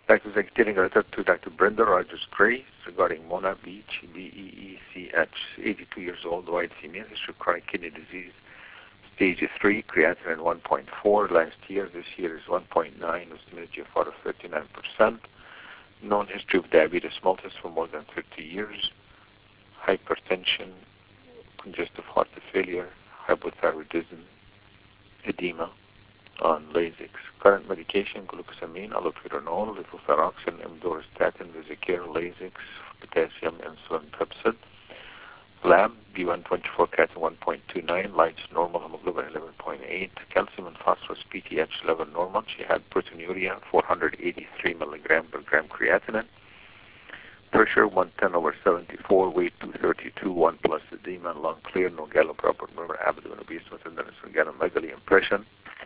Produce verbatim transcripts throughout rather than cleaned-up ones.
Doctor Zach, getting a letter to Doctor Brenda Rogers Grace regarding Mona Beach, B E E C H, eighty-two years old, white female, history of chronic kidney disease, stage three, creatinine one point four. Last year, this year is one point nine, with an G F R of thirty-nine percent. Known history of diabetes mellitus for more than thirty years, hypertension, congestive heart failure, hypothyroidism, edema, on Lasix. Current medication, glucosamine, allopurinol, levothyroxine, imidorostatin, Visicare, Lasix, potassium, insulin, Pepsid. Lab, B one twenty-four, creatinine one point two nine, lights normal, hemoglobin eleven point eight, calcium and phosphorus, P T H level normal. She had proteinuria, four hundred eighty-three milligram per gram creatinine. Pressure one ten over seventy-four, weight two thirty-two, one plus edema, lung clear, no gallopropert murmur, abdomen obese with tenderness and ganomegaly impression.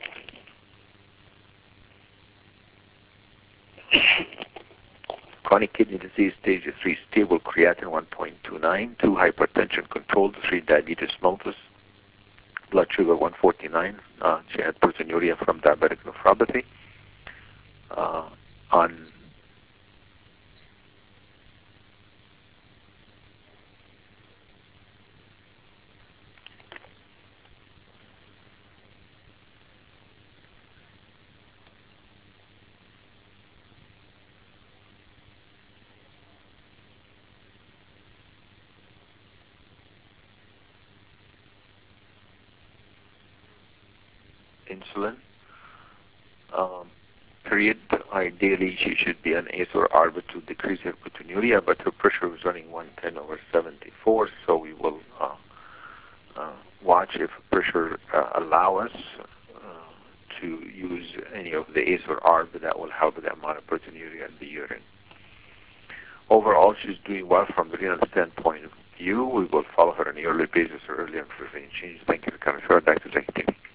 Chronic kidney disease, stage three, stable creatinine one point two nine, two hypertension controlled, three diabetes mellitus, blood sugar one forty-nine. Uh, she had proteinuria from diabetic nephropathy. Uh, on insulin, um, period. Ideally, she should be on A C E or Arba to decrease her proteinuria, but her pressure was running one ten over seventy-four, so we will uh, uh, watch if pressure uh, allow us uh, to use any of the A C E or Arba that will help the amount of proteinuria in the urine. Overall, she's doing well from the renal standpoint of view. We will follow her on a yearly basis or early intervention. Thank you for coming forward, Doctor Zaki.